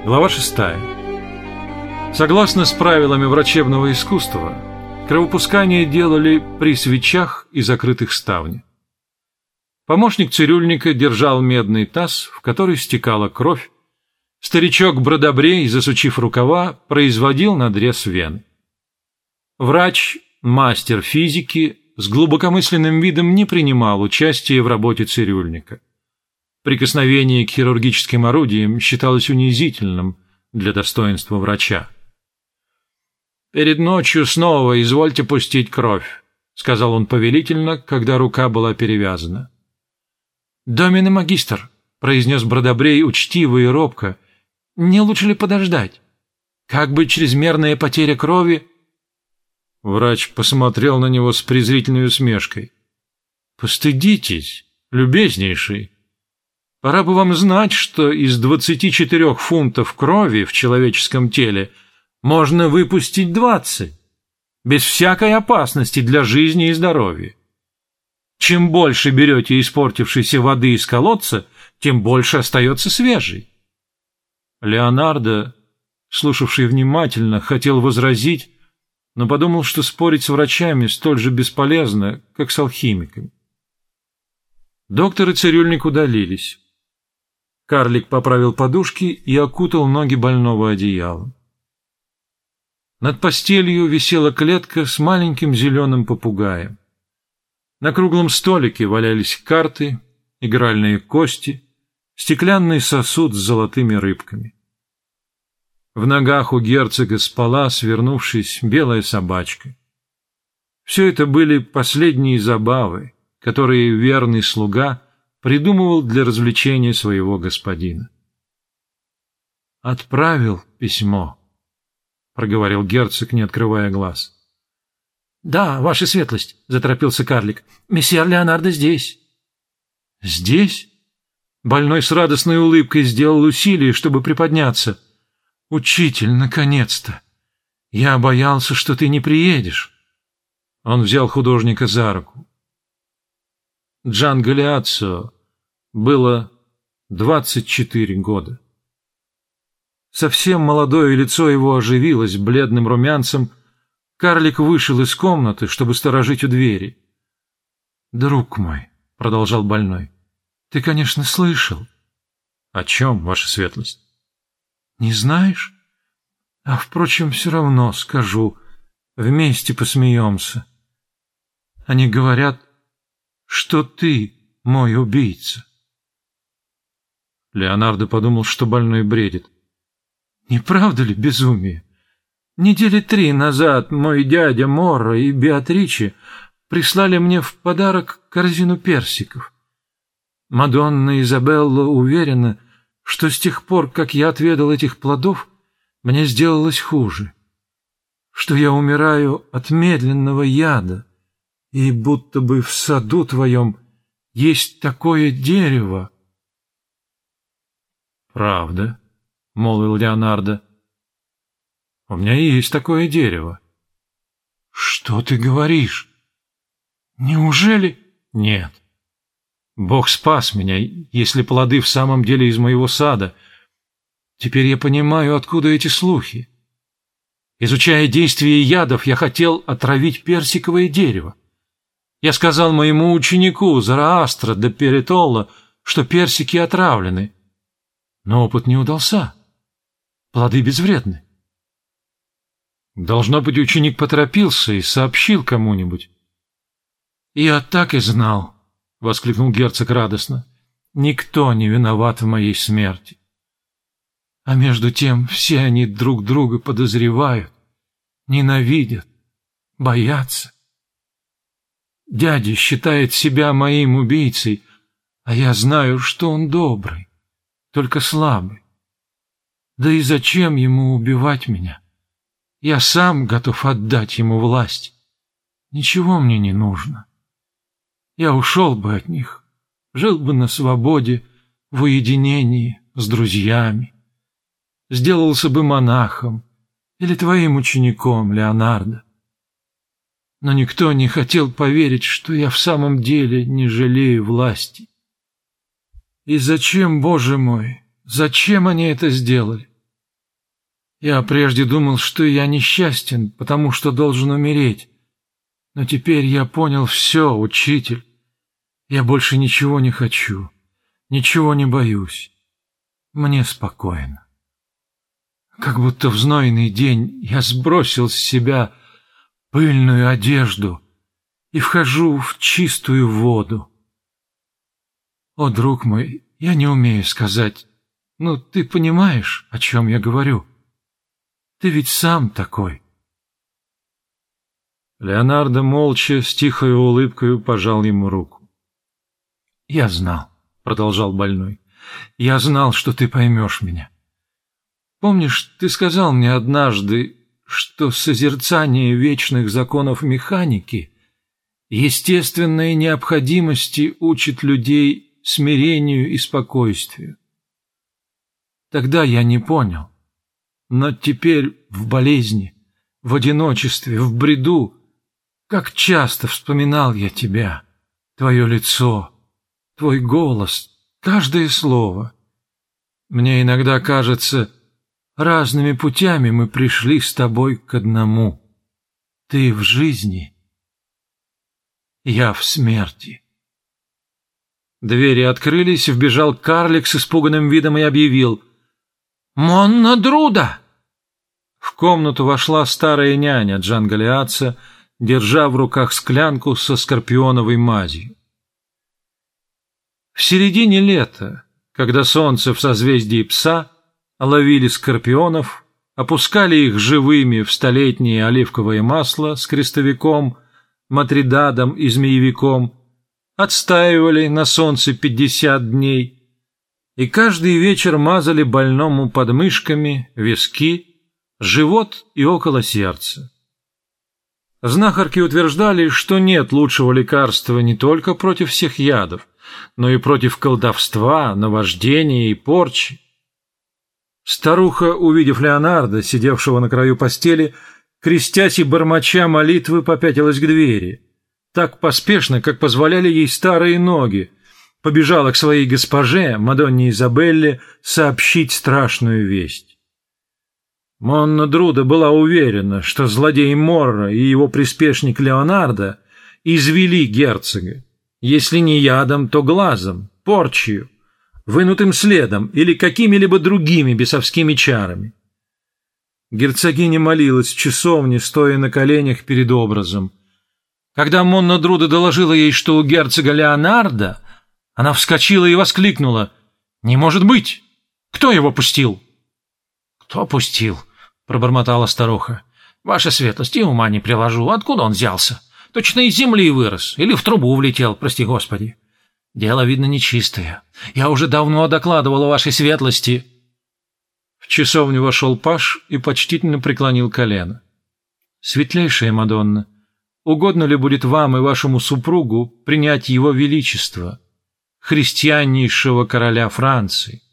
Глава 6. Согласно с правилами врачебного искусства, кровопускание делали при свечах и закрытых ставнях. Помощник цирюльника держал медный таз, в который стекала кровь. Старичок Бродобрей, засучив рукава, производил надрез вен. Врач, мастер физики, с глубокомысленным видом не принимал участия в работе цирюльника. Прикосновение к хирургическим орудиям считалось унизительным для достоинства врача. «Перед ночью снова извольте пустить кровь», — сказал он повелительно, когда рука была перевязана. «Домине магистр», — произнес Бродобрей учтиво и робко, — «не лучше ли подождать? Как бы чрезмерная потеря крови...» Врач посмотрел на него с презрительной усмешкой. «Постыдитесь, любезнейший. Пора бы вам знать, что из 24 фунтов крови в человеческом теле можно выпустить 20, без всякой опасности для жизни и здоровья. Чем больше берете испортившейся воды из колодца, тем больше остается свежей». Леонардо, слушавший внимательно, хотел возразить, но подумал, что спорить с врачами столь же бесполезно, как с алхимиками. Доктор и цирюльник удалились. Карлик поправил подушки и окутал ноги больного одеялом. Над постелью висела клетка с маленьким зеленым попугаем. На круглом столике валялись карты, игральные кости, стеклянный сосуд с золотыми рыбками. В ногах у герцога спала, свернувшись, белая собачка. Все это были последние забавы, которые верный слуга придумывал для развлечения своего господина. «Отправил письмо», — проговорил герцог, не открывая глаз. «Да, ваша светлость», — заторопился карлик, — «месье Леонардо здесь». «Здесь?» Больной с радостной улыбкой сделал усилие, чтобы приподняться. «Учитель, наконец-то! Я боялся, что ты не приедешь». Он взял художника за руку. Джан Галиаццо было 24 года. Совсем молодое лицо его оживилось бледным румянцем. Карлик вышел из комнаты, чтобы сторожить у двери. «Друг мой», — продолжал больной, — «ты, конечно, слышал». «О чем, ваша светлость?» «Не знаешь? А, впрочем, все равно скажу. Вместе посмеемся. Они говорят, что ты мой убийца». Леонардо подумал, что больной бредит. «Не правда ли безумие? Недели 3 назад мой дядя Морро и Беатриче прислали мне в подарок корзину персиков. Мадонна Изабелла уверена, что с тех пор, как я отведал этих плодов, мне сделалось хуже, что я умираю от медленного яда, и будто бы в саду твоем есть такое дерево». «Правда», — молвил Леонардо, — «у меня есть такое дерево». «Что ты говоришь? Неужели?» «Нет. Бог спас меня, если плоды в самом деле из моего сада. Теперь я понимаю, откуда эти слухи. Изучая действие ядов, я хотел отравить персиковое дерево. Я сказал моему ученику Зороастро де Перетолло, что персики отравлены. Но опыт не удался. Плоды безвредны. Должно быть, ученик поторопился и сообщил кому-нибудь». «Я так и знал», — воскликнул герцог радостно. «Никто не виноват в моей смерти. А между тем все они друг друга подозревают, ненавидят, боятся. Дядя считает себя моим убийцей, а я знаю, что он добрый, только слабый. Да и зачем ему убивать меня? Я сам готов отдать ему власть. Ничего мне не нужно. Я ушел бы от них, жил бы на свободе, в уединении, с друзьями. Сделался бы монахом или твоим учеником, Леонардо. Но никто не хотел поверить, что я в самом деле не жалею власти. И зачем, Боже мой, зачем они это сделали? Я прежде думал, что я несчастен, потому что должен умереть. Но теперь я понял все, учитель. Я больше ничего не хочу, ничего не боюсь. Мне спокойно. Как будто в знойный день я сбросил с себя пыльную одежду и вхожу в чистую воду. О, друг мой, я не умею сказать, но ты понимаешь, о чем я говорю? Ты ведь сам такой. Леонардо молча, с тихой улыбкой пожал ему руку. «Я знал», — продолжал больной, — «я знал, что ты поймешь меня. Помнишь, ты сказал мне однажды, что созерцание вечных законов механики, естественной необходимости учит людей смирению и спокойствию? Тогда я не понял, но теперь в болезни, в одиночестве, в бреду, как часто вспоминал я тебя, твое лицо, твой голос, каждое слово. Мне иногда кажется, разными путями мы пришли с тобой к одному. Ты в жизни, я в смерти». Двери открылись, вбежал карлик с испуганным видом и объявил: «Монна Друда!» В комнату вошла старая няня Джан Галиатца, держа в руках склянку со скорпионовой мазью. В середине лета, когда солнце в созвездии Пса ловили скорпионов, опускали их живыми в столетнее оливковое масло с крестовиком, матридадом и змеевиком, отстаивали на солнце 50 дней и каждый вечер мазали больному подмышками, виски, живот и около сердца. Знахарки утверждали, что нет лучшего лекарства не только против всех ядов, но и против колдовства, наваждения и порчи. Старуха, увидев Леонардо, сидевшего на краю постели, крестясь и бормоча молитвы, попятилась к двери. Так поспешно, как позволяли ей старые ноги, побежала к своей госпоже, Мадонне Изабелле, сообщить страшную весть. Монна Друда была уверена, что злодей Морро и его приспешник Леонардо извели герцога, если не ядом, то глазом, порчью, вынутым следом или какими-либо другими бесовскими чарами. Герцогиня молилась в часовне, стоя на коленях перед образом. Когда Монна Друда доложила ей, что у герцога Леонардо, она вскочила и воскликнула: «Не может быть! Кто его пустил?» «Кто пустил?» — пробормотала старуха. «Ваша светлость, и ума не приложу. Откуда он взялся? Точно из земли вырос или в трубу влетел, прости господи. Дело, видно, нечистое. Я уже давно докладывала вашей светлости». В часовню вошел паж и почтительно преклонил колено. «Светлейшая Мадонна, угодно ли будет вам и вашему супругу принять его величество, христианнейшего короля Франции?»